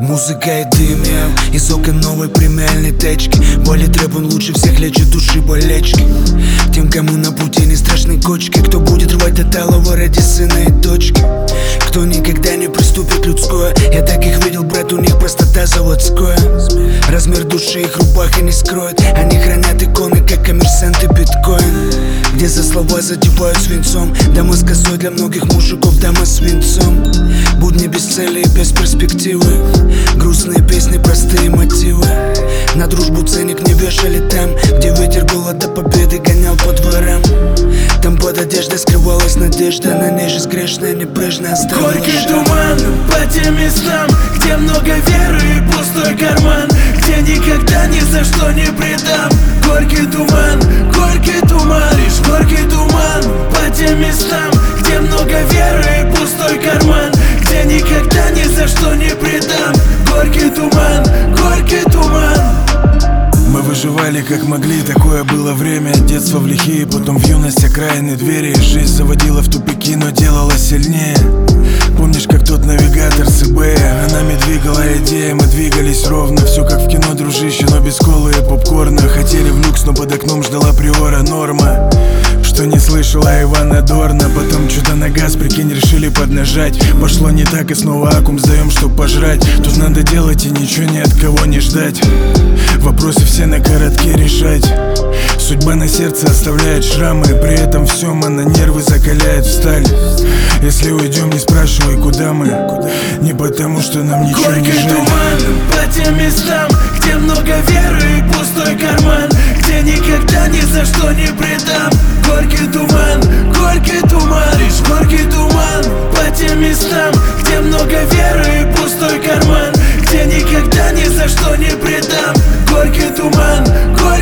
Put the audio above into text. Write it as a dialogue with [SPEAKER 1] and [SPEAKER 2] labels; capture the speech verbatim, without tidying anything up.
[SPEAKER 1] Музыка и дым, я из окон новой премиальной тачки. Болит рэп, он лучше всех лечит души болячки. Тем, кому на пути не страшны кочки, кто будет рвать от алого ради сына и дочки, кто никогда не приступит людское. Я так их видел, брат, у них простота заводская. Размер души их рубаха не скроет. Они хранят иконы, как коммерсанты биткоин, где за слова задевают свинцом. Дома с косой для многих мужиков, дома с свинцом. Будни без цели и без перспективы, грустные песни, простые мотивы. На дружбу ценник не вешали там, где ветер голода победы гонял по дворам. Там под одеждой скрывалась надежда, на ней жизнь грешная небрежно оставила.
[SPEAKER 2] Горький туман по тем местам, где много веры и пустой карман, где никогда ни за что не предам. Горький туман, горький туман, лишь горький туман по тем местам, где много веры и пустой карман, где никогда ни за что не предам. Горький туман, горький туман.
[SPEAKER 3] Мы выживали как могли, такое было время. Детство в лихие, потом в юность окраины двери. Жизнь заводила в тупики, но делала сильнее. Помнишь, как тот навигатор с eBay? А нами двигала идея, мы двигались ровно. Все как в кино, дружище, но без колы и попкорна. Хотели в люкс, но под окном ждала приора норма. Что не слышала Ивана Дорна. Потом что-то на газ, прикинь, решили поднажать. Пошло не так и снова аккум сдаем, чтоб пожрать. Тут надо делать и ничего ни от кого не ждать. Вопросы все на коротке решать. Судьба на сердце оставляет шрамы, при этом все на нервы закаляет в сталь. Если уйдем, не спрашивай, куда мы. Не потому, что нам ничего не жаль.
[SPEAKER 2] Горький туман по тем местам, где много веры и пустой карман, где никогда ни за что не предам. Горький туман, горький туман, лишь горький туман по тем местам, где много веры и пустой карман, где никогда ни за что не предам. Горький туман, горький